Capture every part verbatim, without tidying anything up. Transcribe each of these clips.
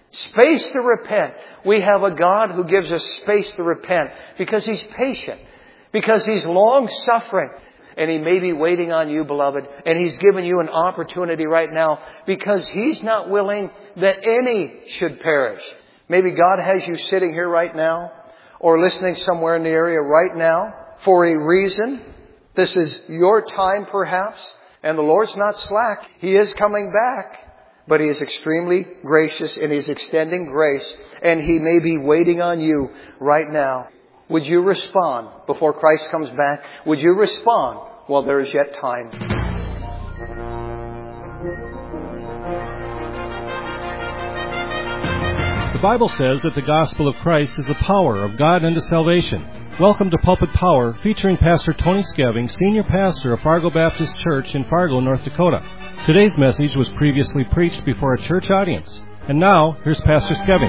Space to repent. We have a God who gives us space to repent because He's patient, because He's long-suffering. And He may be waiting on you, beloved, and He's given you an opportunity right now because He's not willing that any should perish. Maybe God has you sitting here right now or listening somewhere in the area right now for a reason. This is your time perhaps, and the Lord's not slack. He is coming back. But He is extremely gracious and He's extending grace. And He may be waiting on you right now. Would you respond before Christ comes back? Would you respond while there is yet time? The Bible says that the gospel of Christ is the power of God unto salvation. Welcome to Pulpit Power, featuring Pastor Tony Skeving, Senior Pastor of Fargo Baptist Church in Fargo, North Dakota. Today's message was previously preached before a church audience. And now, here's Pastor Skeving.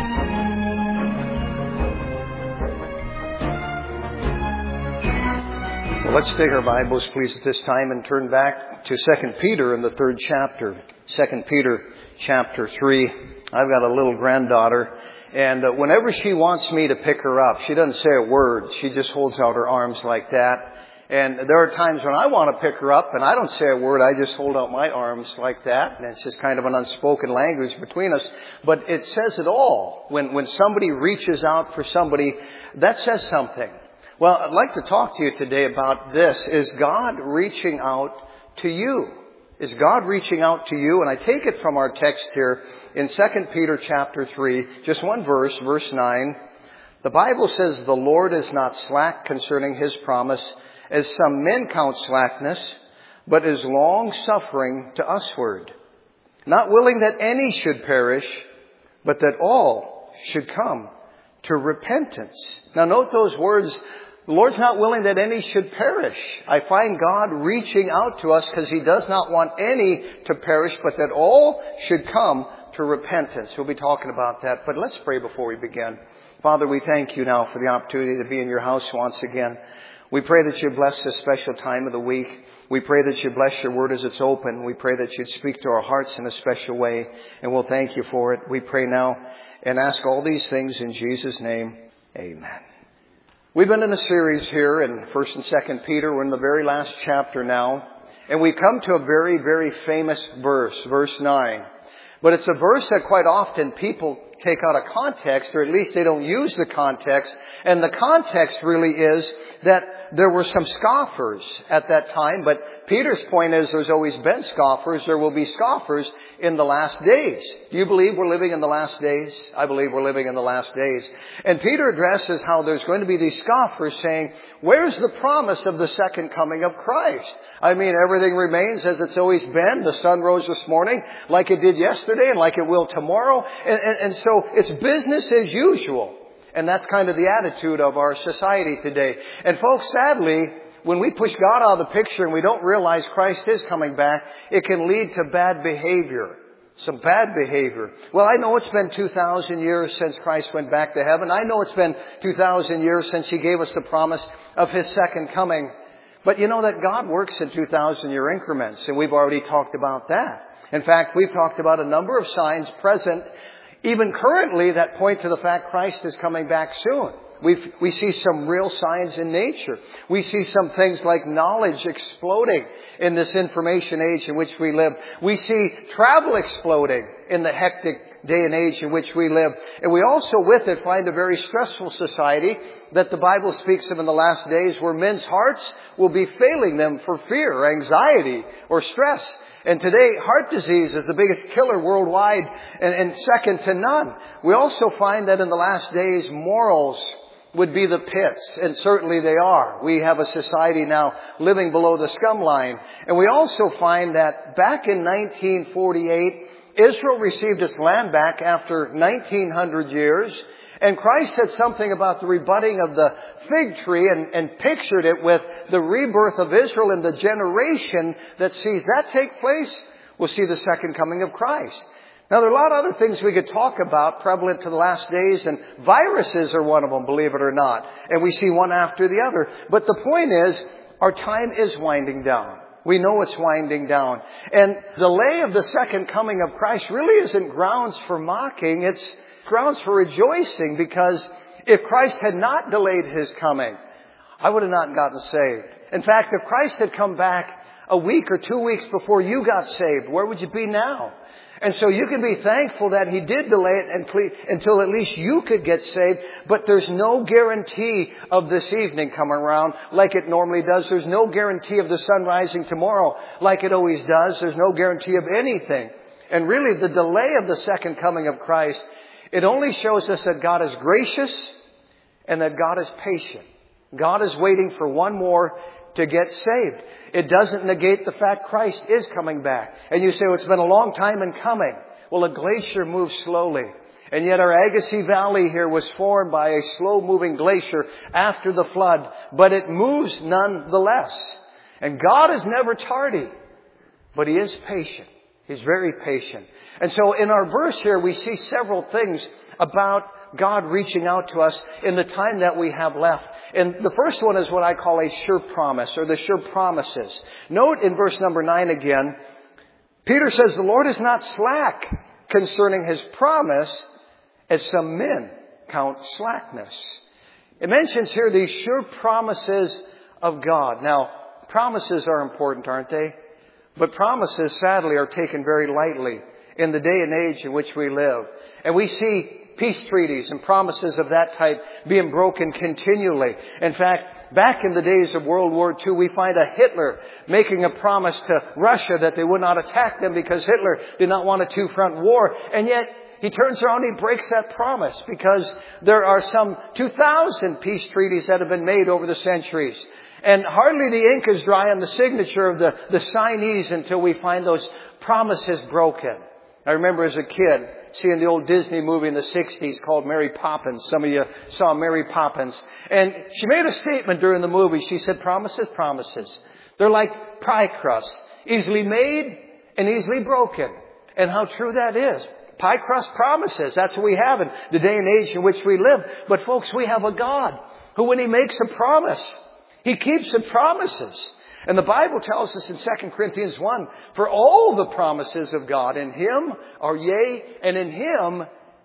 Well, let's take our Bibles, please, at this time and turn back to Second Peter in the third chapter. Second Peter chapter three. I've got a little granddaughter. And uh, whenever she wants me to pick her up, she doesn't say a word. She just holds out her arms like that. And there are times when I want to pick her up and I don't say a word. I just hold out my arms like that. And it's just kind of an unspoken language between us. But it says it all. When, when somebody reaches out for somebody, that says something. Well, I'd like to talk to you today about this. Is God reaching out to you? Is God reaching out to you? And I take it from our text here in Second Peter chapter three, just one verse, verse nine. The Bible says, "The Lord is not slack concerning His promise, as some men count slackness, but is long-suffering to usward, not willing that any should perish, but that all should come to repentance." Now note those words. The Lord's not willing that any should perish. I find God reaching out to us because He does not want any to perish, but that all should come to repentance. We'll be talking about that. But let's pray before we begin. Father, we thank You now for the opportunity to be in Your house once again. We pray that You bless this special time of the week. We pray that You bless Your word as it's open. We pray that You'd speak to our hearts in a special way, and we'll thank You for it. We pray now and ask all these things in Jesus' name. Amen. We've been in a series here in First and Second Peter. We're in the very last chapter now. And we come to a very, very famous verse, verse nine. But it's a verse that quite often people take out of context, or at least they don't use the context. And the context really is that there were some scoffers at that time. But Peter's point is there's always been scoffers. There will be scoffers in the last days. Do you believe we're living in the last days? I believe we're living in the last days. And Peter addresses how there's going to be these scoffers saying, where's the promise of the second coming of Christ? I mean, everything remains as it's always been. The sun rose this morning like it did yesterday and like it will tomorrow. And, and, and so it's business as usual. And that's kind of the attitude of our society today. And folks, sadly, when we push God out of the picture and we don't realize Christ is coming back, it can lead to bad behavior. Some bad behavior. Well, I know it's been two thousand years since Christ went back to heaven. I know it's been two thousand years since He gave us the promise of His second coming. But you know that God works in two thousand year increments, and we've already talked about that. In fact, we've talked about a number of signs present even currently that point to the fact Christ is coming back soon. We've, we see some real signs in nature. We see some things like knowledge exploding in this information age in which we live. We see travel exploding in the hectic day and age in which we live. And we also with it find a very stressful society that the Bible speaks of in the last days, where men's hearts will be failing them for fear or anxiety or stress. And today, heart disease is the biggest killer worldwide and, and second to none. We also find that in the last days, morals would be the pits, and certainly they are. We have a society now living below the scum line. And we also find that back in nineteen forty-eight, Israel received its land back after nineteen hundred years. And Christ said something about the rebudding of the fig tree and, and pictured it with the rebirth of Israel, and the generation that sees that take place will see the second coming of Christ. Now, there are a lot of other things we could talk about prevalent to the last days, and viruses are one of them, believe it or not. And we see one after the other. But the point is, our time is winding down. We know it's winding down. And the delay of the second coming of Christ really isn't grounds for mocking. It's grounds for rejoicing, because if Christ had not delayed His coming, I would have not gotten saved. In fact, if Christ had come back a week or two weeks before you got saved, where would you be now? And so you can be thankful that He did delay it until at least you could get saved. But there's no guarantee of this evening coming around like it normally does. There's no guarantee of the sun rising tomorrow like it always does. There's no guarantee of anything. And really, the delay of the second coming of Christ, it only shows us that God is gracious and that God is patient. God is waiting for one more to get saved. It doesn't negate the fact Christ is coming back. And you say, well, it's been a long time in coming. Well, a glacier moves slowly. And yet our Agassiz Valley here was formed by a slow-moving glacier after the flood. But it moves nonetheless. And God is never tardy. But He is patient. He's very patient. And so in our verse here, we see several things about God reaching out to us in the time that we have left. And the first one is what I call a sure promise, or the sure promises. Note in verse number nine again, Peter says, the Lord is not slack concerning His promise, as some men count slackness. It mentions here these sure promises of God. Now, promises are important, aren't they? But promises, sadly, are taken very lightly in the day and age in which we live. And we see peace treaties and promises of that type being broken continually. In fact, back in the days of World War Two, we find a Hitler making a promise to Russia that they would not attack them because Hitler did not want a two-front war. And yet, he turns around and he breaks that promise, because there are some two thousand peace treaties that have been made over the centuries. And hardly the ink is dry on the signature of the, the signees until we find those promises broken. I remember as a kid seeing the old Disney movie in the sixties called Mary Poppins. Some of you saw Mary Poppins. And she made a statement during the movie. She said, promises, promises. They're like pie crusts, easily made and easily broken. And how true that is. Pie crust promises. That's what we have in the day and age in which we live. But folks, we have a God who, when He makes a promise, He keeps the promises. And the Bible tells us in Second Corinthians one, for all the promises of God in Him are yea, and in Him,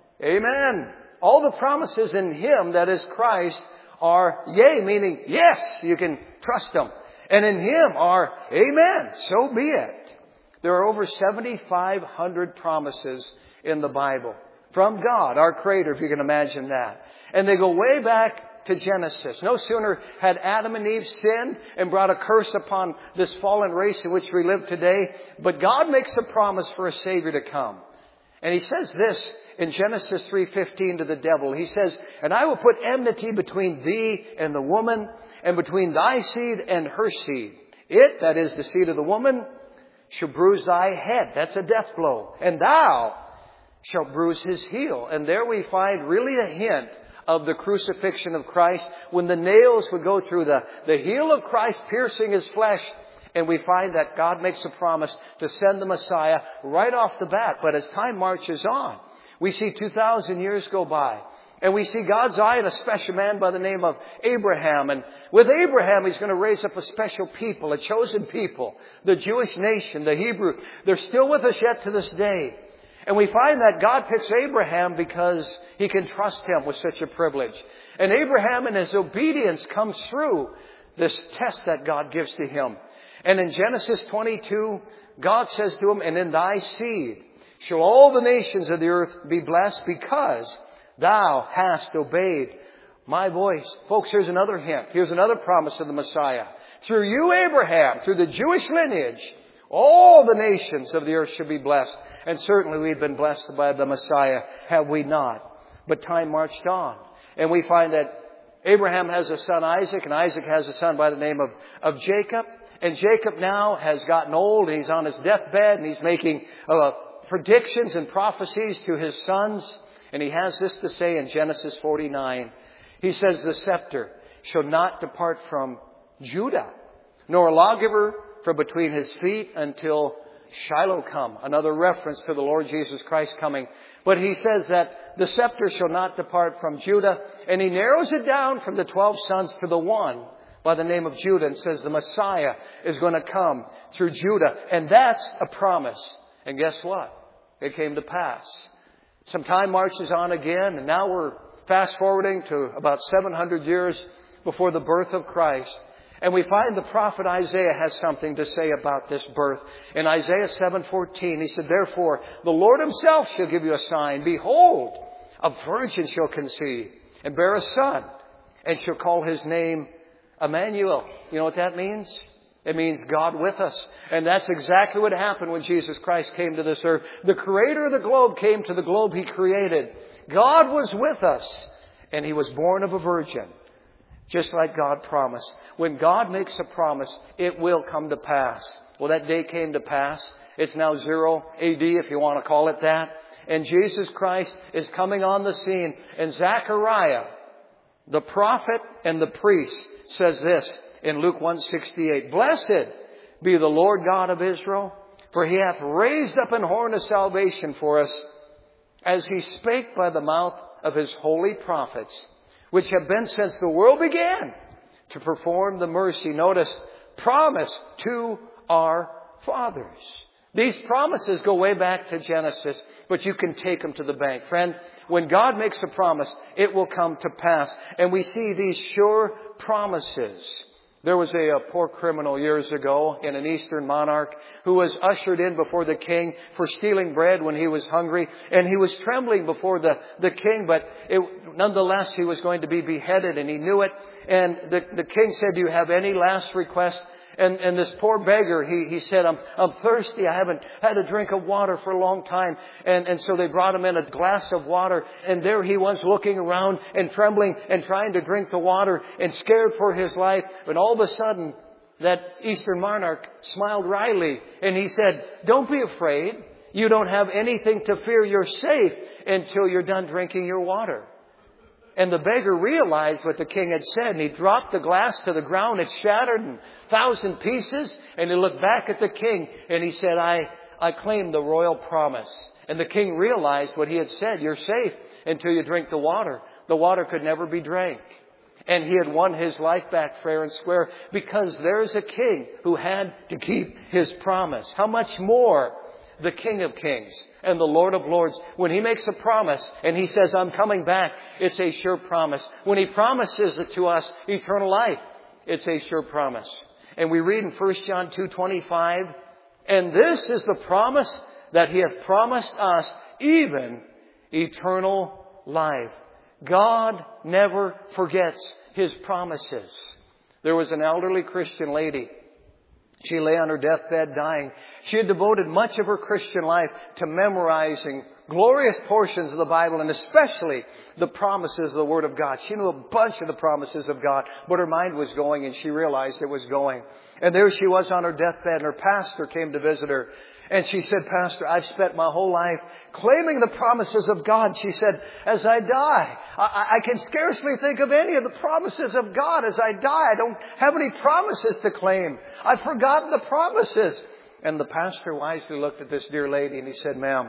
amen. All the promises in Him, that is Christ, are yea, meaning yes, you can trust Him. And in Him are amen, so be it. There are over seventy-five hundred promises in the Bible from God, our Creator, if you can imagine that. And they go way back to Genesis. No sooner had Adam and Eve sinned and brought a curse upon this fallen race in which we live today, but God makes a promise for a Savior to come. And He says this in Genesis three fifteen to the devil. He says, and I will put enmity between thee and the woman, and between thy seed and her seed. It, that is the seed of the woman, shall bruise thy head. That's a death blow. And thou shalt bruise his heel. And there we find really a hint of the crucifixion of Christ, when the nails would go through the, the heel of Christ, piercing His flesh. And we find that God makes a promise to send the Messiah right off the bat. But as time marches on, we see two thousand years go by. And we see God's eye on a special man by the name of Abraham. And with Abraham, He's going to raise up a special people, a chosen people, the Jewish nation, the Hebrew. They're still with us yet to this day. And we find that God picks Abraham because He can trust him with such a privilege. And Abraham in his obedience comes through this test that God gives to him. And in Genesis twenty-two, God says to him, and in thy seed shall all the nations of the earth be blessed, because thou hast obeyed my voice. Folks, here's another hint. Here's another promise of the Messiah. Through you, Abraham, through the Jewish lineage, all the nations of the earth shall be blessed. And certainly we've been blessed by the Messiah, have we not? But time marched on. And we find that Abraham has a son, Isaac, and Isaac has a son by the name of, of Jacob. And Jacob now has gotten old. He's on his deathbed, and he's making uh, predictions and prophecies to his sons. And he has this to say in Genesis forty-nine. He says, the scepter shall not depart from Judah, nor a lawgiver from between his feet until Shiloh come. Another reference to the Lord Jesus Christ coming. But he says that the scepter shall not depart from Judah. And he narrows it down from the twelve sons to the one by the name of Judah, and says the Messiah is going to come through Judah. And that's a promise. And guess what? It came to pass. Some time marches on again, and now we're fast forwarding to about seven hundred years before the birth of Christ. And we find the prophet Isaiah has something to say about this birth. In Isaiah seven fourteen, he said, "Therefore, the Lord himself shall give you a sign. Behold, a virgin shall conceive and bear a son, and shall call his name Emmanuel." You know what that means? It means God with us. And that's exactly what happened when Jesus Christ came to this earth. The creator of the globe came to the globe he created. God was with us, and he was born of a virgin, just like God promised. When God makes a promise, it will come to pass. Well, that day came to pass. It's now zero A D, if you want to call it that. And Jesus Christ is coming on the scene. And Zechariah, the prophet and the priest, says this in Luke one sixty-eight. "Blessed be the Lord God of Israel, for he hath raised up an horn of salvation for us, as he spake by the mouth of his holy prophets, which have been since the world began, to perform the mercy," notice, "promised to our fathers." These promises go way back to Genesis, but you can take them to the bank. Friend, when God makes a promise, it will come to pass. And we see these sure promises. There was a, a poor criminal years ago in an Eastern monarch who was ushered in before the king for stealing bread when he was hungry. And he was trembling before the, the king, but it, nonetheless he was going to be beheaded, and he knew it. And the, the king said, "Do you have any last request?" And, and this poor beggar, he, he said, I'm, I'm thirsty. I haven't had a drink of water for a long time. And, and so they brought him in a glass of water. And there he was looking around and trembling and trying to drink the water and scared for his life. But all of a sudden, that Eastern monarch smiled wryly. And he said, "Don't be afraid. You don't have anything to fear. You're safe until you're done drinking your water." And the beggar realized what the king had said, and he dropped the glass to the ground. It shattered in a thousand pieces. And he looked back at the king, and he said, I, I claim the royal promise. And the king realized what he had said. You're safe until you drink the water. The water could never be drank. And he had won his life back fair and square, because there's a king who had to keep his promise. How much more the King of Kings and the Lord of Lords, when he makes a promise and he says, "I'm coming back," it's a sure promise. When he promises it to us, eternal life, it's a sure promise. And we read in First John two twenty-five, "And this is the promise that he hath promised us, even eternal life." God never forgets his promises. There was an elderly Christian lady. She lay on her deathbed dying. She had devoted much of her Christian life to memorizing glorious portions of the Bible, and especially the promises of the Word of God. She knew a bunch of the promises of God, but her mind was going, and she realized it was going. And there she was on her deathbed, and her pastor came to visit her. And she said, "Pastor, I've spent my whole life claiming the promises of God." She said, "As I die, I, I can scarcely think of any of the promises of God. As I die, I don't have any promises to claim. I've forgotten the promises." And the pastor wisely looked at this dear lady and he said, "Ma'am,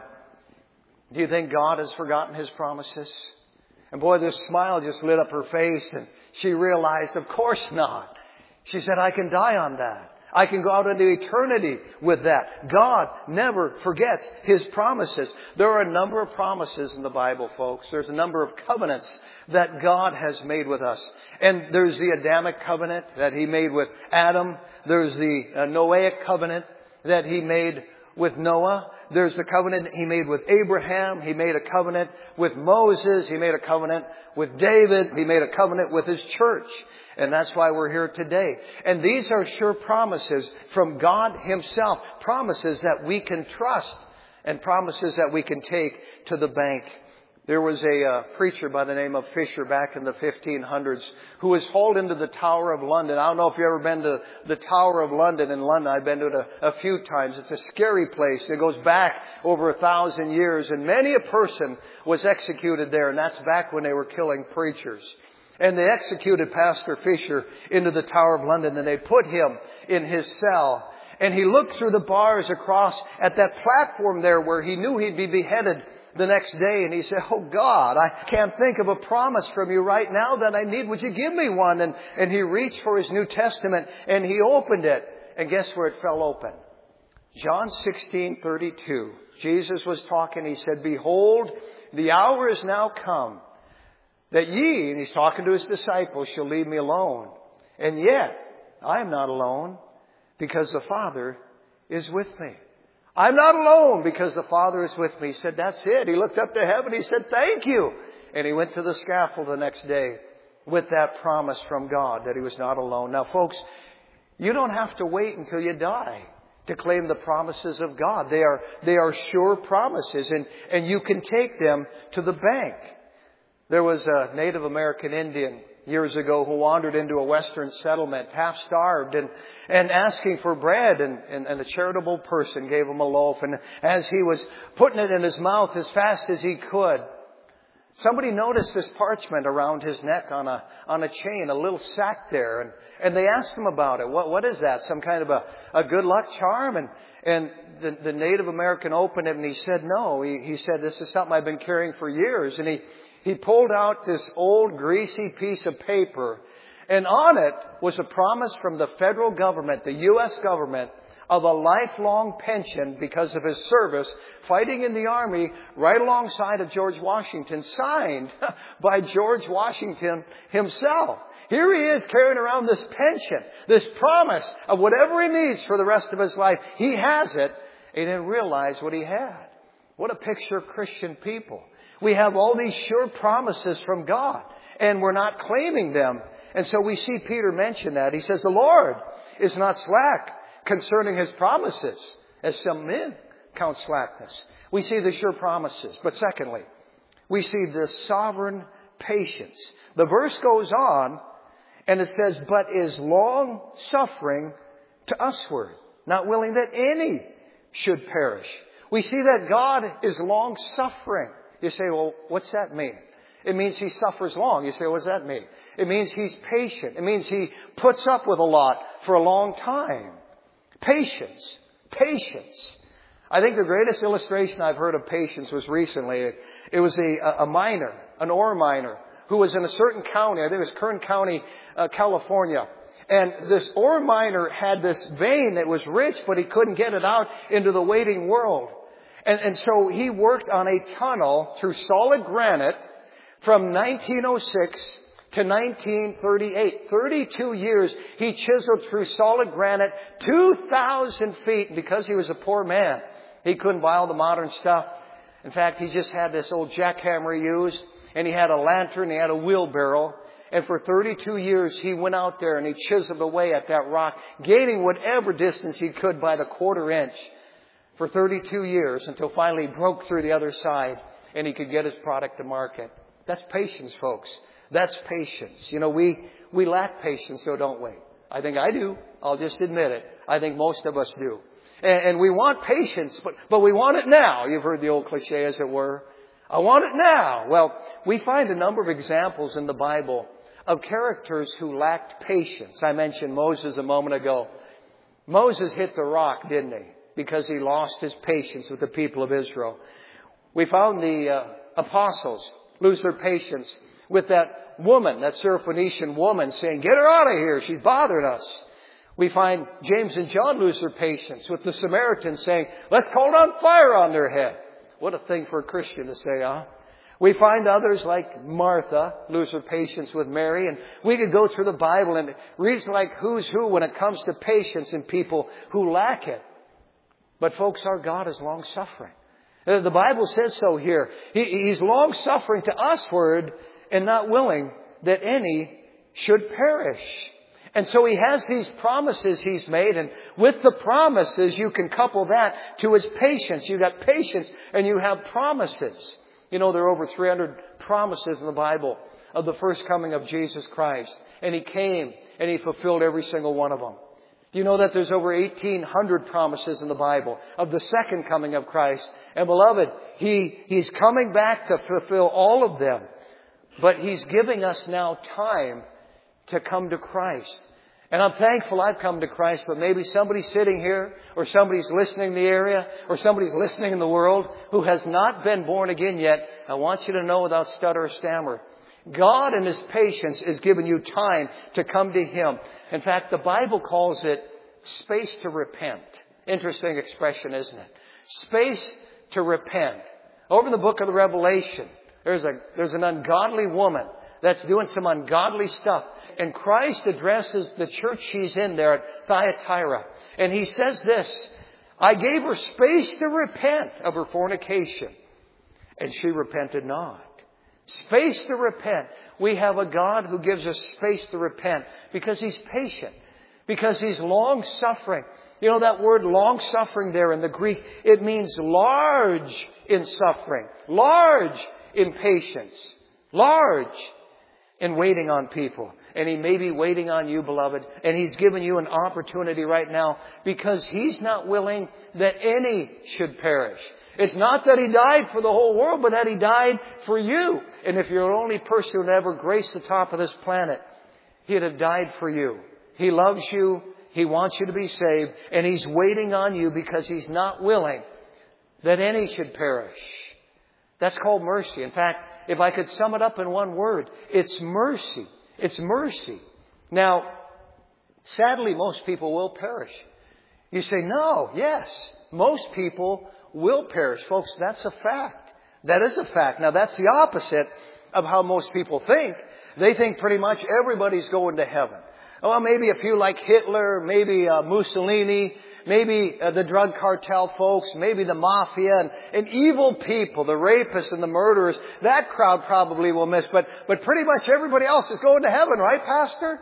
do you think God has forgotten his promises?" And boy, this smile just lit up her face, and she realized, of course not. She said, "I can die on that. I can go out into eternity with that." God never forgets his promises. There are a number of promises in the Bible, folks. There's a number of covenants that God has made with us. And there's the Adamic covenant that he made with Adam. There's the uh, Noahic covenant that he made with Noah. There's the covenant he made with Abraham. He made a covenant with Moses. He made a covenant with David. He made a covenant with his church. And that's why we're here today. And these are sure promises from God himself. Promises that we can trust, and promises that we can take to the bank. There was a uh, preacher by the name of Fisher back in the fifteen hundreds who was hauled into the Tower of London. I don't know if you've ever been to the Tower of London in London. I've been to it a, a few times. It's a scary place. It goes back over a thousand years. And many a person was executed there. And that's back when they were killing preachers. And they executed Pastor Fisher into the Tower of London, and they put him in his cell. And he looked through the bars across at that platform there where he knew he'd be beheaded the next day. And he said, "Oh God, I can't think of a promise from you right now that I need. Would you give me one?" And, and he reached for his New Testament and he opened it. And guess where it fell open? John sixteen thirty-two. Jesus was talking. He said, behold, the hour is now come that ye, and he's talking to his disciples, shall leave me alone. And yet, I am not alone because the Father is with me. I'm not alone because the Father is with me. He said, that's it. He looked up to heaven. He said, thank you. And he went to the scaffold the next day with that promise from God that he was not alone. Now, folks, you don't have to wait until you die to claim the promises of God. They are, they are sure promises, and, and you can take them to the bank. There was a Native American Indian years ago who wandered into a Western settlement, half starved and, and asking for bread, and, and, and a charitable person gave him a loaf. And as he was putting it in his mouth as fast as he could, somebody noticed this parchment around his neck on a, on a chain, a little sack there. And, and they asked him about it. What, what is that? Some kind of a, a good luck charm? And, and the, the Native American opened it and he said, no. He, he said, this is something I've been carrying for years. And he, he pulled out this old greasy piece of paper, and on it was a promise from the federal government, the U S government, of a lifelong pension because of his service fighting in the Army right alongside of George Washington, signed by George Washington himself. Here he is carrying around this pension, this promise of whatever he needs for the rest of his life. He has it. He didn't realize what he had. What a picture of Christian people. We have all these sure promises from God, and we're not claiming them. And so we see Peter mention that. He says, the Lord is not slack concerning His promises, as some men count slackness. We see the sure promises. But secondly, we see the sovereign patience. The verse goes on, and it says, but is long suffering to usward, not willing that any should perish. We see that God is long suffering. You say, well, what's that mean? It means He suffers long. You say, what does that mean? It means He's patient. It means He puts up with a lot for a long time. Patience. Patience. I think the greatest illustration I've heard of patience was recently. It was a, a miner, an ore miner, who was in a certain county. I think it was Kern County, uh, California. And this ore miner had this vein that was rich, but he couldn't get it out into the waiting world. And, and so he worked on a tunnel through solid granite from nineteen oh six to nineteen thirty-eight. thirty-two years he chiseled through solid granite, two thousand feet. And because he was a poor man, he couldn't buy all the modern stuff. In fact, he just had this old jackhammer he used, and he had a lantern, he had a wheelbarrow. And for thirty-two years, he went out there and he chiseled away at that rock, gaining whatever distance he could by the quarter inch for thirty-two years, until finally he broke through the other side and he could get his product to market. That's patience, folks. That's patience. You know, we, we lack patience, though, don't we? I think I do. I'll just admit it. I think most of us do. And, and we want patience, but, but we want it now. You've heard the old cliche, as it were. I want it now. Well, we find a number of examples in the Bible of characters who lacked patience. I mentioned Moses a moment ago. Moses hit the rock, didn't he? Because he lost his patience with the people of Israel. We found the uh, apostles lose their patience with that woman, that Syrophoenician woman, saying, get her out of here, she's bothering us. We find James and John lose their patience with the Samaritans, saying, let's call down fire on their head. What a thing for a Christian to say, huh? We find others like Martha lose her patience with Mary. And we could go through the Bible and read like who's who when it comes to patience in people who lack it. But folks, our God is long-suffering. The Bible says so here. He, he's long-suffering to usward and not willing that any should perish. And so He has these promises He's made. And with the promises, you can couple that to His patience. You got patience and you have promises. You know, there are over three hundred promises in the Bible of the first coming of Jesus Christ. And He came and He fulfilled every single one of them. Do you know that there's over eighteen hundred promises in the Bible of the second coming of Christ? And beloved, He, He's coming back to fulfill all of them. But He's giving us now time to come to Christ. And I'm thankful I've come to Christ, but maybe somebody's sitting here, or somebody's listening in the area, or somebody's listening in the world who has not been born again yet. I want you to know without stutter or stammer, God in His patience is giving you time to come to Him. In fact, the Bible calls it space to repent. Interesting expression, isn't it? Space to repent. Over in the book of the Revelation, there's a there's an ungodly woman that's doing some ungodly stuff. And Christ addresses the church she's in there at Thyatira. And He says this, I gave her space to repent of her fornication, and she repented not. Space to repent. We have a God who gives us space to repent because He's patient, because He's long-suffering. You know that word long-suffering there in the Greek, it means large in suffering, large in patience, large in waiting on people. And He may be waiting on you, beloved. And He's given you an opportunity right now because He's not willing that any should perish. It's not that He died for the whole world, but that He died for you. And if you're the only person who would ever grace the top of this planet, He'd have died for you. He loves you. He wants you to be saved. And He's waiting on you because He's not willing that any should perish. That's called mercy. In fact, if I could sum it up in one word, it's mercy. It's mercy. Now, sadly, most people will perish. You say, no, yes, most people will perish. Folks, that's a fact. That is a fact. Now, that's the opposite of how most people think. They think pretty much everybody's going to heaven. Well, maybe a few like Hitler, maybe uh, Mussolini, maybe uh, the drug cartel folks, maybe the mafia and, and evil people, the rapists and the murderers. That crowd probably will miss. But, but pretty much everybody else is going to heaven, right, Pastor?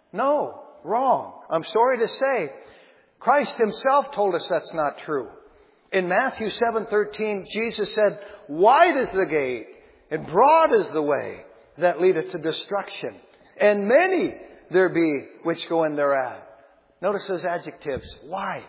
No, wrong. I'm sorry to say. Christ Himself told us that's not true. In Matthew seven thirteen, Jesus said, wide is the gate and broad is the way that leadeth to destruction, and many there be which go in thereat. Notice those adjectives. Wide,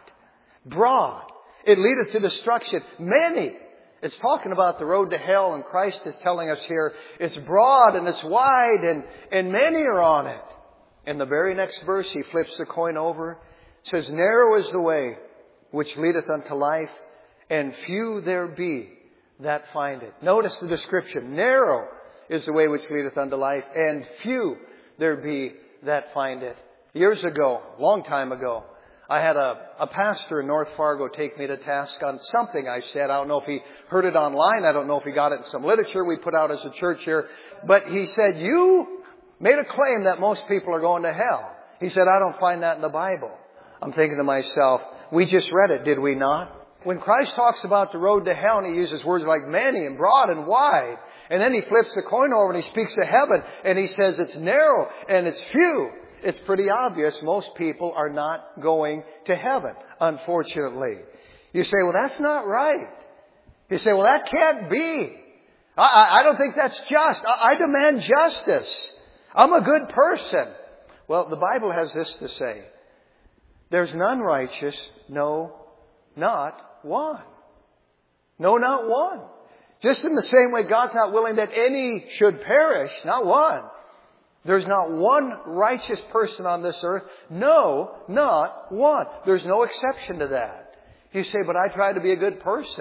broad. It leadeth to destruction. Many. It's talking about the road to hell, and Christ is telling us here it's broad and it's wide and, and many are on it. In the very next verse, He flips the coin over. Says, narrow is the way which leadeth unto life, and few there be that find it. Notice the description. Narrow is the way which leadeth unto life, and few there be that find it. Years ago, long time ago, I had a, a pastor in North Fargo take me to task on something I said. I don't know if he heard it online. I don't know if he got it in some literature we put out as a church here. But he said, you made a claim that most people are going to hell. He said, I don't find that in the Bible. I'm thinking to myself, we just read it, did we not? When Christ talks about the road to hell, and He uses words like many and broad and wide, and then He flips the coin over and He speaks of heaven, and He says it's narrow and it's few. It's pretty obvious most people are not going to heaven, unfortunately. You say, well, that's not right. You say, well, that can't be. I, I, I don't think that's just. I, I demand justice. I'm a good person. Well, the Bible has this to say. There's none righteous, no, not one. No, not one. Just in the same way God's not willing that any should perish, not one. There's not one righteous person on this earth. No, not one. There's no exception to that. You say, but I try to be a good person.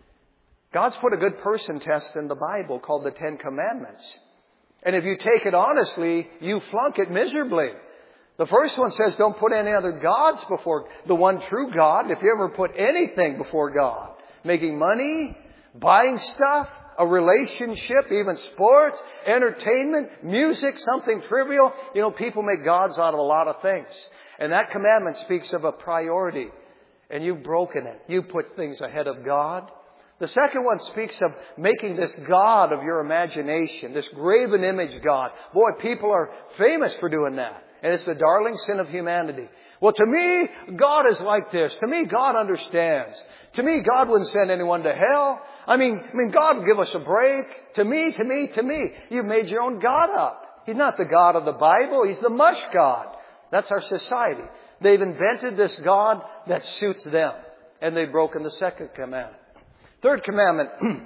God's put a good person test in the Bible called the Ten Commandments. And if you take it honestly, you flunk it miserably. The first one says don't put any other gods before the one true God. If you ever put anything before God, making money, buying stuff, a relationship, even sports, entertainment, music, something trivial. You know, people make gods out of a lot of things. And that commandment speaks of a priority. And you've broken it. You put things ahead of God. The second one speaks of making this God of your imagination, this graven image God. Boy, people are famous for doing that. And it's the darling sin of humanity. Well, to me, God is like this. To me, God understands. To me, God wouldn't send anyone to hell. I mean, I mean, God would give us a break. To me, to me, to me. You've made your own God up. He's not the God of the Bible. He's the mush God. That's our society. They've invented this God that suits them. And they've broken the second commandment. Third commandment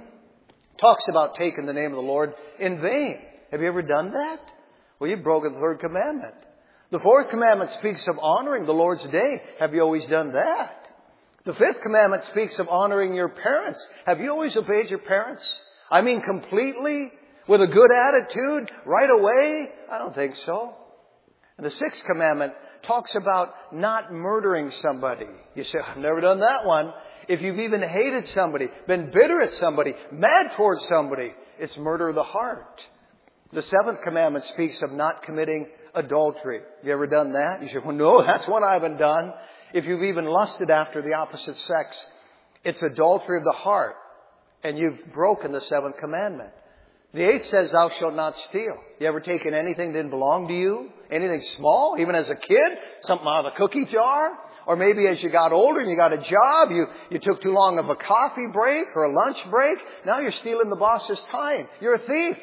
talks about taking the name of the Lord in vain. Have you ever done that? Well, you've broken the third commandment. The fourth commandment speaks of honoring the Lord's day. Have you always done that? The fifth commandment speaks of honoring your parents. Have you always obeyed your parents? I mean completely? With a good attitude? Right away? I don't think so. And the sixth commandment talks about not murdering somebody. You say, I've never done that one. If you've even hated somebody, been bitter at somebody, mad towards somebody, it's murder of the heart. The seventh commandment speaks of not committing adultery. You ever done that? You say, well, no, that's one I haven't done. If you've even lusted after the opposite sex, it's adultery of the heart. And you've broken the seventh commandment. The eighth says, thou shalt not steal. You ever taken anything that didn't belong to you? Anything small, even as a kid? Something out of the cookie jar? Or maybe as you got older and you got a job, you, you took too long of a coffee break or a lunch break. Now you're stealing the boss's time. You're a thief.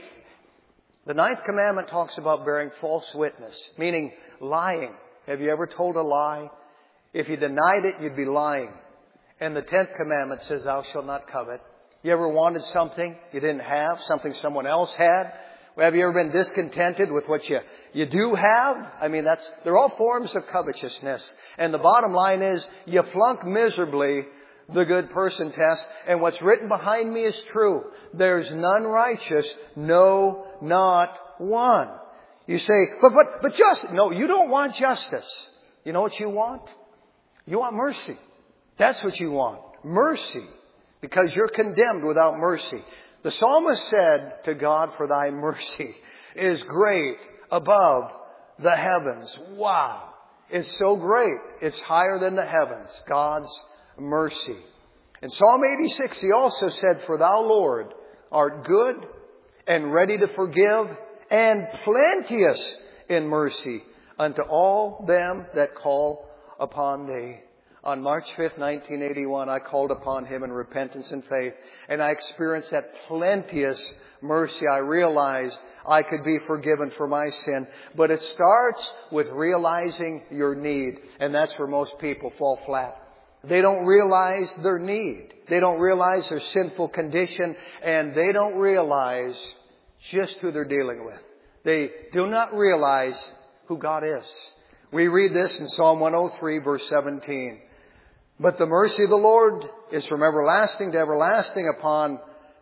The ninth commandment talks about bearing false witness, meaning lying. Have you ever told a lie? If you denied it, you'd be lying. And the tenth commandment says, thou shalt not covet. You ever wanted something you didn't have, something someone else had? Have you ever been discontented with what you, you do have? I mean, that's, they're all forms of covetousness. And the bottom line is, you flunk miserably the good person test. And what's written behind me is true. There's none righteous, no, not one. You say, but, but, but justice. No, you don't want justice. You know what you want? You want mercy. That's what you want. Mercy. Because you're condemned without mercy. The psalmist said to God, for thy mercy is great above the heavens. Wow. It's so great. It's higher than the heavens. God's mercy. In Psalm eighty-six, he also said, for thou, Lord, art good and ready to forgive and plenteous in mercy unto all them that call upon thee. On March fifth, nineteen eighty-one, I called upon Him in repentance and faith, and I experienced that plenteous mercy. I realized I could be forgiven for my sin. But it starts with realizing your need, and that's where most people fall flat. They don't realize their need. They don't realize their sinful condition, and they don't realize just who they're dealing with. They do not realize who God is. We read this in Psalm one oh three, verse seventeen. But the mercy of the Lord is from everlasting to everlasting upon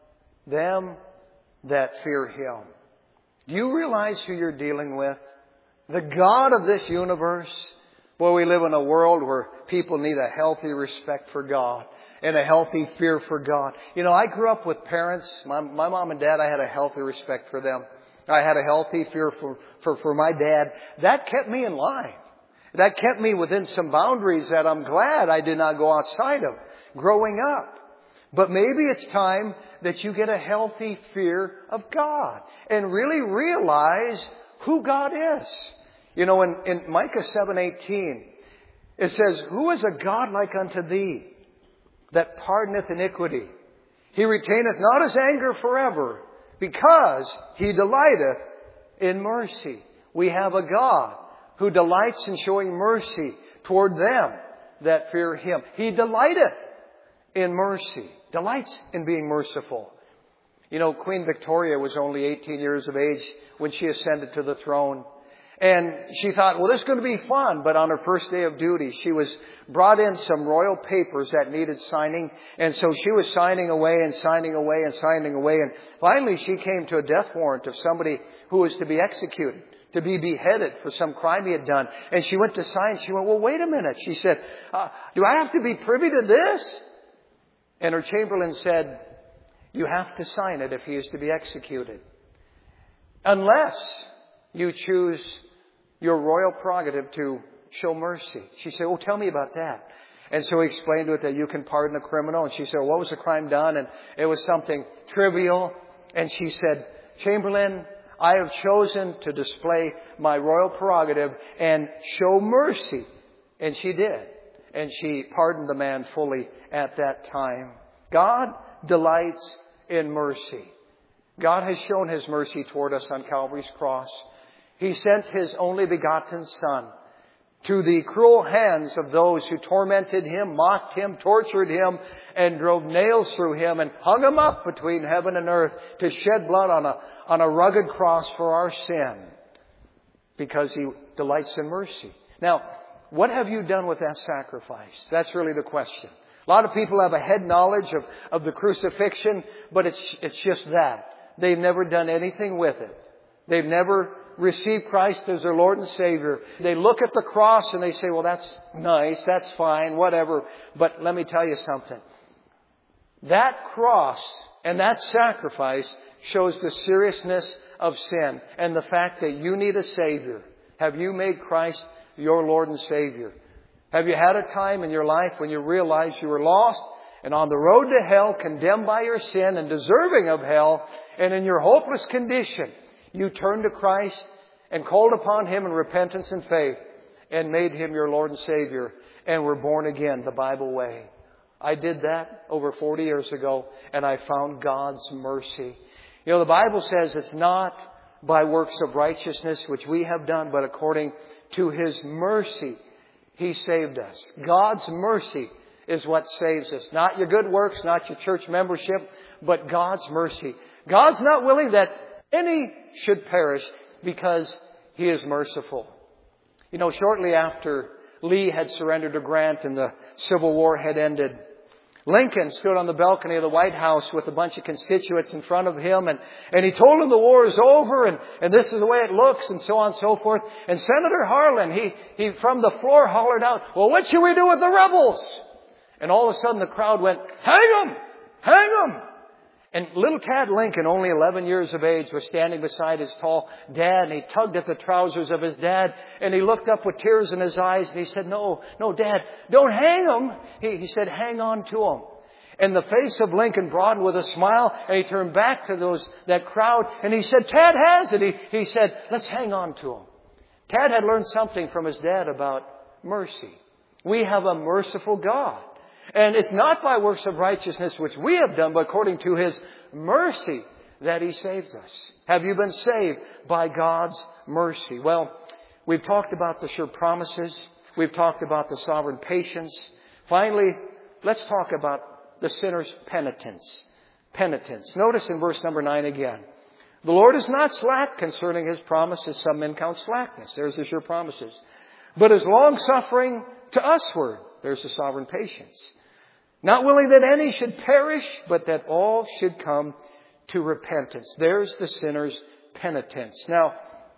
them that fear Him. Do you realize who you're dealing with? The God of this universe. Boy, we live in a world where people need a healthy respect for God and a healthy fear for God. You know, I grew up with parents. My, my mom and dad, I had a healthy respect for them. I had a healthy fear for, for, for my dad. That kept me in line. That kept me within some boundaries that I'm glad I did not go outside of growing up. But maybe it's time that you get a healthy fear of God and really realize who God is. You know, in, in Micah seven eighteen, it says, who is a God like unto thee that pardoneth iniquity? He retaineth not his anger forever, because he delighteth in mercy. We have a God who delights in showing mercy toward them that fear Him. He delighteth in mercy. Delights in being merciful. You know, Queen Victoria was only eighteen years of age when she ascended to the throne. And she thought, well, this is going to be fun. But on her first day of duty, she was brought in some royal papers that needed signing. And so she was signing away and signing away and signing away. And finally, she came to a death warrant of somebody who was to be executed, to be beheaded for some crime he had done. And she went to sign. She went, well, wait a minute. She said, uh, do I have to be privy to this? And her chamberlain said, you have to sign it if he is to be executed. Unless you choose your royal prerogative to show mercy. She said, oh, tell me about that. And so he explained to it that you can pardon a criminal. And she said, well, what was the crime done? And it was something trivial. And she said, Chamberlain, I have chosen to display my royal prerogative and show mercy. And she did. And she pardoned the man fully at that time. God delights in mercy. God has shown His mercy toward us on Calvary's cross. He sent His only begotten Son to the cruel hands of those who tormented Him, mocked Him, tortured Him, and drove nails through Him and hung Him up between heaven and earth to shed blood on a, on a rugged cross for our sin, because He delights in mercy. Now, what have you done with that sacrifice? That's really the question. A lot of people have a head knowledge of, of the crucifixion, but it's, it's just that. They've never done anything with it. They've never receive Christ as their Lord and Savior, they look at the cross and they say, well, that's nice, that's fine, whatever. But let me tell you something. That cross and that sacrifice shows the seriousness of sin and the fact that you need a Savior. Have you made Christ your Lord and Savior? Have you had a time in your life when you realized you were lost and on the road to hell, condemned by your sin and deserving of hell, and in your hopeless condition, you turned to Christ and called upon Him in repentance and faith and made Him your Lord and Savior and were born again the Bible way? I did that over forty years ago, and I found God's mercy. You know, the Bible says it's not by works of righteousness which we have done, but according to His mercy, He saved us. God's mercy is what saves us. Not your good works, not your church membership, but God's mercy. God's not willing that any should perish because He is merciful. You know, shortly after Lee had surrendered to Grant and the Civil War had ended, Lincoln stood on the balcony of the White House with a bunch of constituents in front of him, and, and he told them the war is over and, and this is the way it looks and so on and so forth. And Senator Harlan, he, he from the floor hollered out, well, what should we do with the rebels? And all of a sudden the crowd went, hang them! Hang them! And little Tad Lincoln, only eleven years of age, was standing beside his tall dad, and he tugged at the trousers of his dad, and he looked up with tears in his eyes, and he said, no, no, Dad, don't hang him. He, he said, hang on to him. And the face of Lincoln broadened with a smile, and he turned back to those that crowd, and he said, Tad has it. He, he said, let's hang on to him. Tad had learned something from his dad about mercy. We have a merciful God. And it's not by works of righteousness which we have done, but according to His mercy that He saves us. Have you been saved by God's mercy? Well, we've talked about the sure promises. We've talked about the sovereign patience. Finally, let's talk about the sinner's penitence. Penitence. Notice in verse number nine again. The Lord is not slack concerning His promises. Some men count slackness. There's the sure promises. But is long-suffering to usward. There's the sovereign patience. Not willing that any should perish, but that all should come to repentance. There's the sinner's penitence. Now,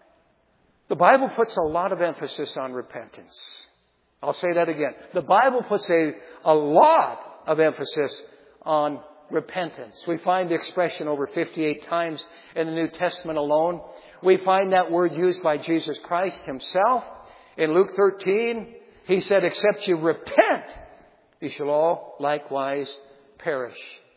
the Bible puts a lot of emphasis on repentance. I'll say that again. The Bible puts a, a lot of emphasis on repentance. We find the expression over fifty-eight times in the New Testament alone. We find that word used by Jesus Christ Himself. In Luke thirteen, He said, except you repent, you shall all likewise perish.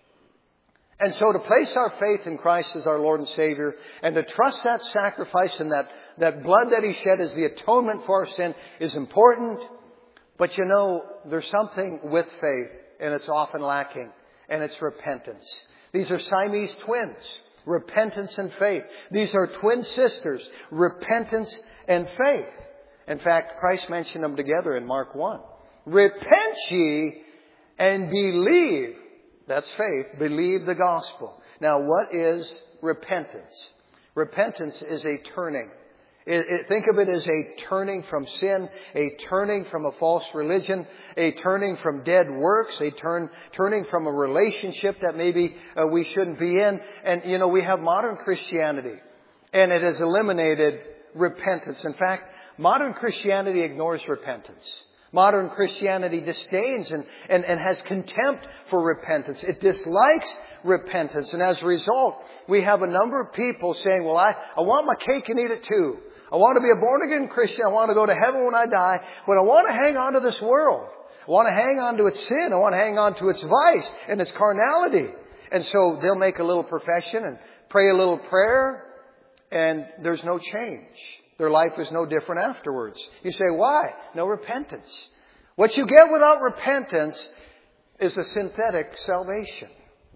And so to place our faith in Christ as our Lord and Savior and to trust that sacrifice and that, that blood that He shed as the atonement for our sin is important. But you know, there's something with faith, and it's often lacking, and it's repentance. These are Siamese twins, repentance and faith. These are twin sisters, repentance and faith. In fact, Christ mentioned them together in Mark one. Repent ye and believe. That's faith. Believe the gospel. Now, what is repentance? Repentance is a turning. It, it, think of it as a turning from sin, a turning from a false religion, a turning from dead works, a turn turning from a relationship that maybe uh, we shouldn't be in. And, you know, we have modern Christianity, and it has eliminated repentance. In fact, modern Christianity ignores repentance. Modern Christianity disdains and, and, and has contempt for repentance. It dislikes repentance. And as a result, we have a number of people saying, well, I, I want my cake and eat it too. I want to be a born-again Christian. I want to go to heaven when I die. But I want to hang on to this world. I want to hang on to its sin. I want to hang on to its vice and its carnality. And so they'll make a little profession and pray a little prayer, and there's no change. Their life is no different afterwards. You say, why? No repentance. What you get without repentance is a synthetic salvation.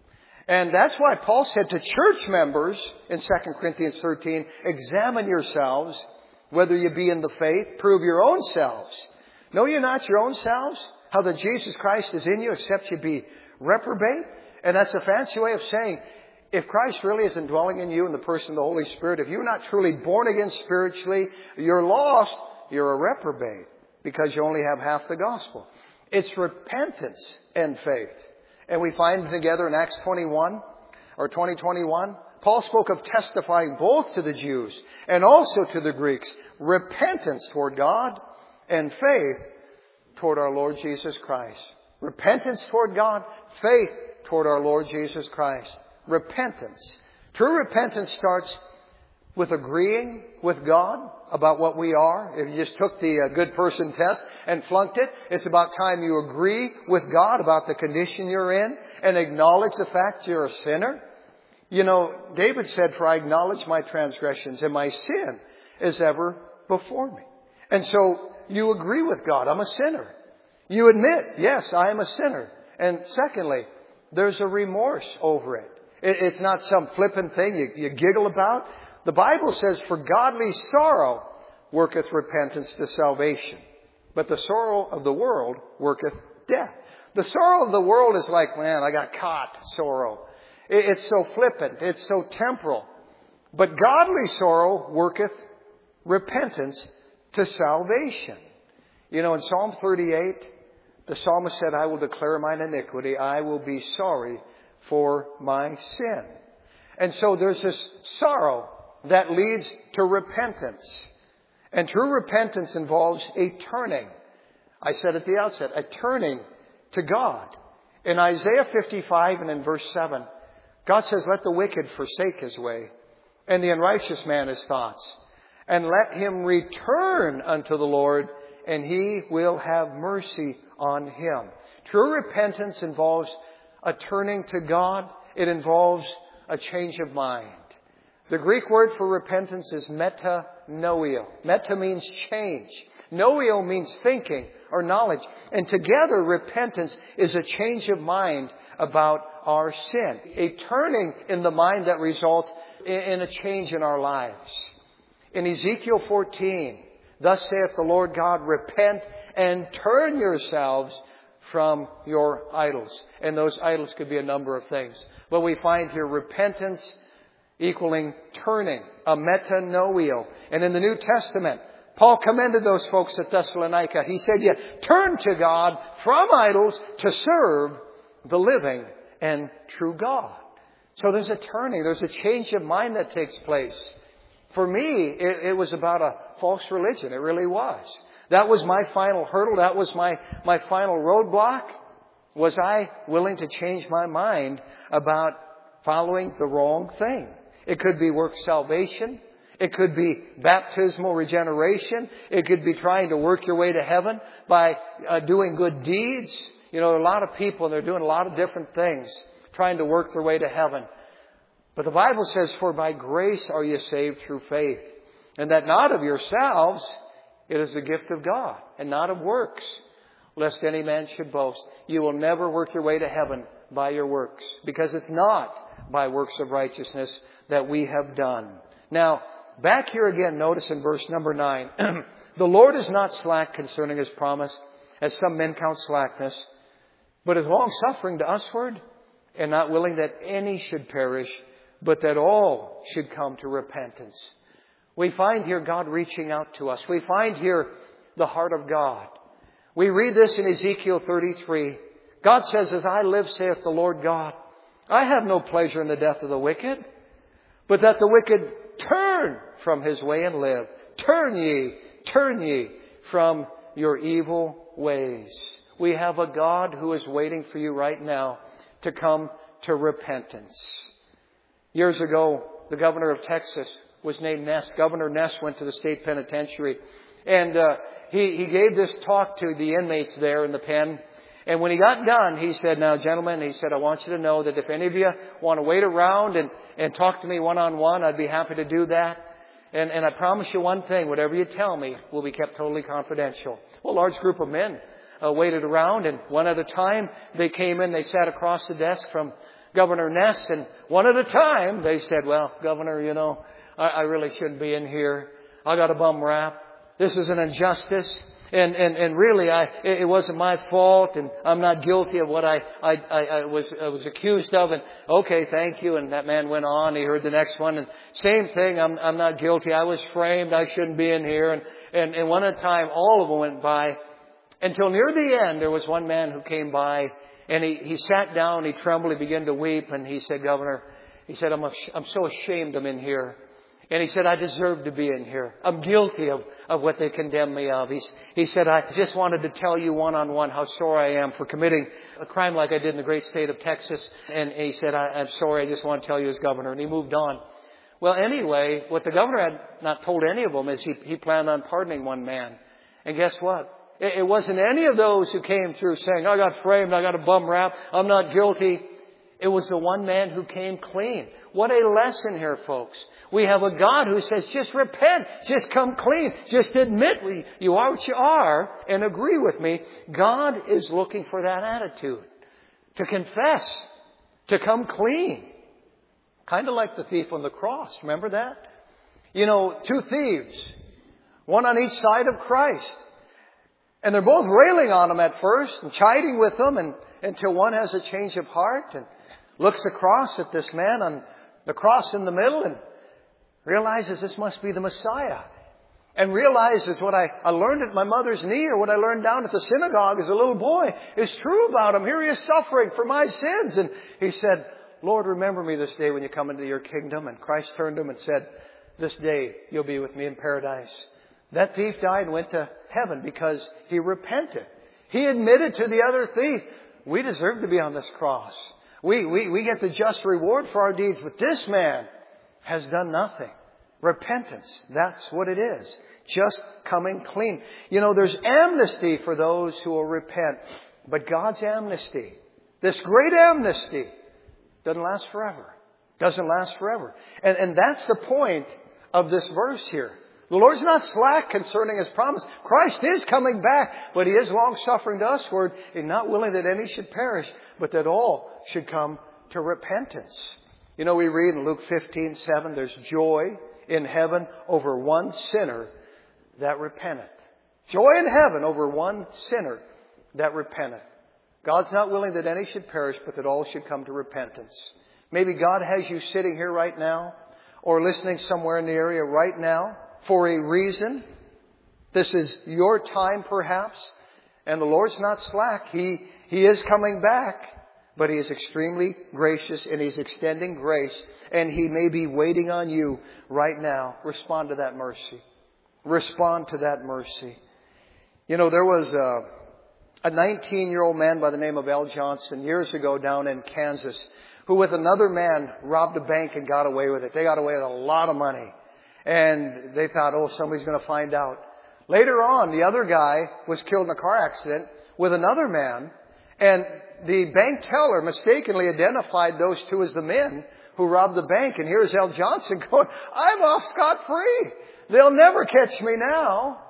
And that's why Paul said to church members in Second Corinthians thirteen, examine yourselves, whether you be in the faith, prove your own selves. Know you not your own selves? How that Jesus Christ is in you, except you be reprobate? And that's a fancy way of saying, if Christ really isn't dwelling in you in the person of the Holy Spirit, if you're not truly born again spiritually, you're lost, you're a reprobate, because you only have half the gospel. It's repentance and faith. And we find together in Acts twenty-one, or twenty twenty-one, Paul spoke of testifying both to the Jews and also to the Greeks. Repentance toward God and faith toward our Lord Jesus Christ. Repentance toward God, faith toward our Lord Jesus Christ. Repentance. True repentance starts with agreeing with God about what we are. If you just took the uh, good person test and flunked it, it's about time you agree with God about the condition you're in and acknowledge the fact you're a sinner. You know, David said, for I acknowledge my transgressions and my sin is ever before me. And so you agree with God. I'm a sinner. You admit, yes, I am a sinner. And secondly, there's a remorse over it. It's not some flippant thing you, you giggle about. The Bible says, for godly sorrow worketh repentance to salvation. But the sorrow of the world worketh death. The sorrow of the world is like, man, I got caught sorrow. It's so flippant. It's so temporal. But godly sorrow worketh repentance to salvation. You know, in Psalm thirty-eight, the psalmist said, I will declare mine iniquity. I will be sorry for my sin. And so there's this sorrow that leads to repentance. And true repentance involves a turning. I said at the outset, a turning to God. In Isaiah fifty-five and in verse seven, God says, let the wicked forsake his way, and the unrighteous man his thoughts, and let him return unto the Lord, and he will have mercy on him. True repentance involves a turning to God. It involves a change of mind. The Greek word for repentance is metanoia. Meta means change. Noio means thinking or knowledge. And together, repentance is a change of mind about our sin. A turning in the mind that results in a change in our lives. In Ezekiel fourteen, thus saith the Lord God, repent and turn yourselves from your idols. And those idols could be a number of things. But we find here repentance equaling turning, a metanoio. And in the New Testament, Paul commended those folks at Thessalonica. He said, yeah, turn to God from idols to serve the living and true God. So there's a turning, there's a change of mind that takes place. For me, it, it was about a false religion. It really was. That was my final hurdle. That was my, my final roadblock. Was I willing to change my mind about following the wrong thing? It could be work salvation. It could be baptismal regeneration. It could be trying to work your way to heaven by uh, doing good deeds. You know, there are a lot of people and they're doing a lot of different things, trying to work their way to heaven. But the Bible says, for by grace are you saved through faith. And that not of yourselves, it is the gift of God, and not of works, lest any man should boast. You will never work your way to heaven by your works, because it's not by works of righteousness that we have done. Now, back here again, notice in verse number nine, the Lord is not slack concerning His promise, as some men count slackness, but is long-suffering to usward, and not willing that any should perish, but that all should come to repentance. We find here God reaching out to us. We find here the heart of God. We read this in Ezekiel thirty-three. God says, as I live, saith the Lord God, I have no pleasure in the death of the wicked, but that the wicked turn from his way and live. Turn ye, turn ye from your evil ways. We have a God who is waiting for you right now to come to repentance. Years ago, the governor of Texas was named Ness. Governor Ness went to the state penitentiary. And uh, he, he gave this talk to the inmates there in the pen. And when he got done, he said, now, gentlemen, he said, I want you to know that if any of you want to wait around and, and talk to me one-on-one, I'd be happy to do that. And, and I promise you one thing, whatever you tell me will be kept totally confidential. Well, a large group of men uh, waited around, and one at a time, they came in, they sat across the desk from Governor Ness, and one at a time, they said, well, Governor, you know, I, I really shouldn't be in here. I got a bum rap. This is an injustice. And, and, and really, I, it wasn't my fault, and I'm not guilty of what I, I, I, I was, I was accused of. And okay, thank you. And that man went on. He heard the next one. And same thing. I'm, I'm not guilty. I was framed. I shouldn't be in here. And, and, and one at a time, all of them went by. Until near the end, there was one man who came by, and he, he sat down. He trembled. He began to weep. And he said, Governor, He said, I'm, I'm so ashamed I'm in here. And he said, I deserve to be in here. I'm guilty of, of what they condemn me of. He's, he said, I just wanted to tell you one-on-one how sorry I am for committing a crime like I did in the great state of Texas. And he said, I, I'm sorry, I just want to tell you as governor. And he moved on. Well, anyway, what the governor had not told any of them is he, he planned on pardoning one man. And guess what? It, it wasn't any of those who came through saying, I got framed, I got a bum rap, I'm not guilty. It was the one man who came clean. What a lesson here, folks. We have a God who says, just repent, just come clean, just admit we, you are what you are, and agree with me. God is looking for that attitude. To confess, to come clean. Kind of like the thief on the cross. Remember that? You know, two thieves, one on each side of Christ. And they're both railing on him at first and chiding with him and, until one has a change of heart and looks across at this man on the cross in the middle and realizes this must be the Messiah. And realizes what I, I learned at my mother's knee or what I learned down at the synagogue as a little boy is true about him. Here he is suffering for my sins. And he said, Lord, remember me this day when you come into your kingdom. And Christ turned to him and said, this day you'll be with me in paradise. That thief died and went to heaven because he repented. He admitted to the other thief, we deserve to be on this cross. We, we, we get the just reward for our deeds. But this man has done nothing. Repentance. That's what it is. Just coming clean. You know, there's amnesty for those who will repent. But God's amnesty, this great amnesty, doesn't last forever. Doesn't last forever. And, and that's the point of this verse here. The Lord's not slack concerning His promise. Christ is coming back, but He is long-suffering to usward, and not willing that any should perish, but that all should come to repentance. You know, we read in Luke fifteen seven, there's joy in heaven over one sinner that repenteth. Joy in heaven over one sinner that repenteth. God's not willing that any should perish, but that all should come to repentance. Maybe God has you sitting here right now, or listening somewhere in the area right now, for a reason. This is your time perhaps. And the Lord's not slack. He, He is coming back. But He is extremely gracious and He's extending grace. And He may be waiting on you right now. Respond to that mercy. Respond to that mercy. You know, there was a, a nineteen-year-old man by the name of Al Johnson years ago down in Kansas who with another man robbed a bank and got away with it. They got away with a lot of money. And they thought, oh, somebody's going to find out. Later on, the other guy was killed in a car accident with another man. And the bank teller mistakenly identified those two as the men who robbed the bank. And here's Al Johnson going, I'm off scot-free. They'll never catch me now.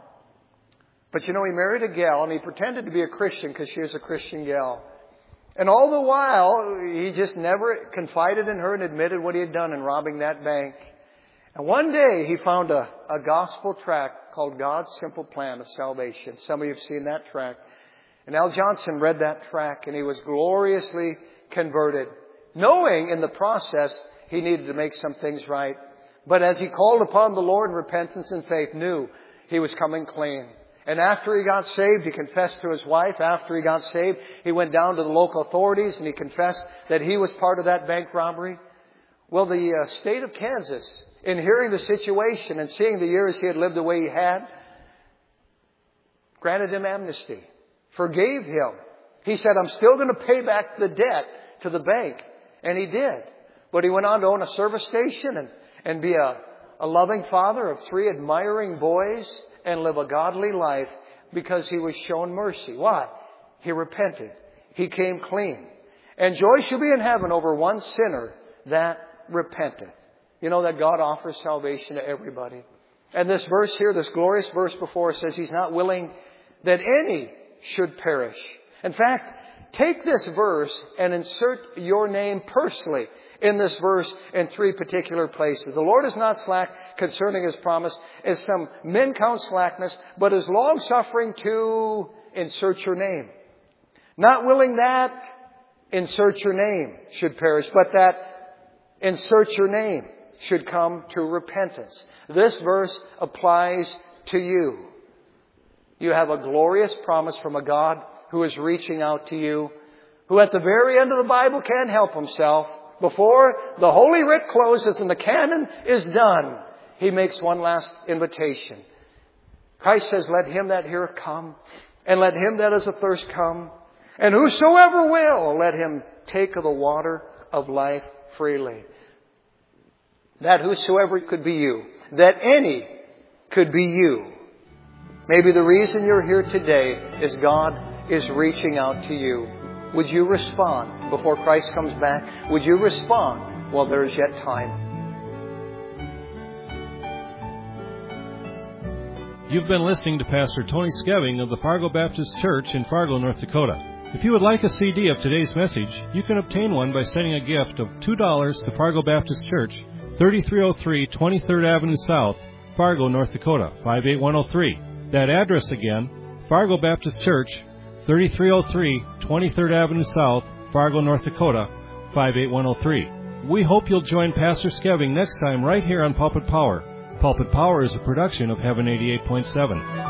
But you know, he married a gal and he pretended to be a Christian because she was a Christian gal. And all the while, he just never confided in her and admitted what he had done in robbing that bank. And one day he found a, a gospel tract called God's Simple Plan of Salvation. Some of you have seen that tract. And Al Johnson read that tract and he was gloriously converted, knowing in the process he needed to make some things right. But as he called upon the Lord in repentance and faith, knew he was coming clean. And after he got saved, he confessed to his wife. After he got saved, he went down to the local authorities and he confessed that he was part of that bank robbery. Well, the uh, state of Kansas, in hearing the situation and seeing the years he had lived the way he had, granted him amnesty, forgave him. He said, I'm still going to pay back the debt to the bank. And he did. But he went on to own a service station and, and be a, a loving father of three admiring boys and live a godly life because he was shown mercy. Why? He repented. He came clean. And joy shall be in heaven over one sinner that repenteth. You know that God offers salvation to everybody. And this verse here, this glorious verse before, says He's not willing that any should perish. In fact, take this verse and insert your name personally in this verse in three particular places. The Lord is not slack concerning His promise, as some men count slackness, but is long-suffering to insert your name. Not willing that insert your name should perish, but that insert your name should come to repentance. This verse applies to you. You have a glorious promise from a God who is reaching out to you, who at the very end of the Bible can't help Himself. before the Holy Writ closes and the canon is done, He makes one last invitation. Christ says, let him that heareth come, and let him that is athirst come, and whosoever will, let him take of the water of life freely. That whosoever could be you. That any could be you. Maybe the reason you're here today is God is reaching out to you. Would you respond before Christ comes back? Would you respond while there is yet time? You've been listening to Pastor Tony Skeving of the Fargo Baptist Church in Fargo, North Dakota. If you would like a C D of today's message, you can obtain one by sending a gift of two dollars to Fargo Baptist Church, thirty-three oh three twenty-third Avenue South, Fargo, North Dakota, five eight one oh three. That address again, Fargo Baptist Church, thirty-three oh three twenty-third Avenue South, Fargo, North Dakota, five eight one oh three. We hope you'll join Pastor Skeving next time right here on Pulpit Power. Pulpit Power is a production of Heaven eighty-eight point seven.